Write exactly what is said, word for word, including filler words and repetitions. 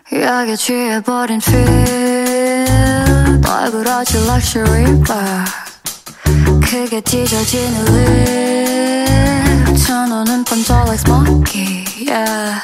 약에 취해버린 feel 널브러진 luxury bar 크게 찢어지는 lip 천원은 번져 like smoky yeah.